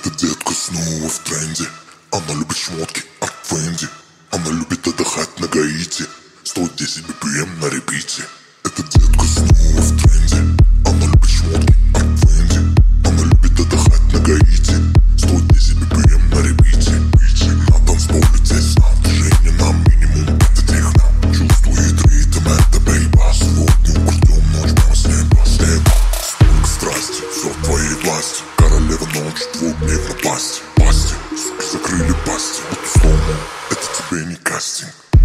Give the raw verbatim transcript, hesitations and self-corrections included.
Эта детка снова в тренде. Она любит шмотки от Фенди. Она любит отдыхать на Гаити. сто десять би пи эм на репите. Эта детка снова в тренде. Она любит шмотки от Фенди. Она любит отдыхать на Гаити. сто десять би пи эм на репите. На танцполе тесно. Движение на минимум, это техно. Чувствует ритм, это бейба. Сегодня украдем ночь прямо с неба. С неба. Столько страсти, все в твоей власти. Королева ночь, двух дней в напасти. Пасти, суки закрыли пасти. Вот условно, это тебе не кастинг.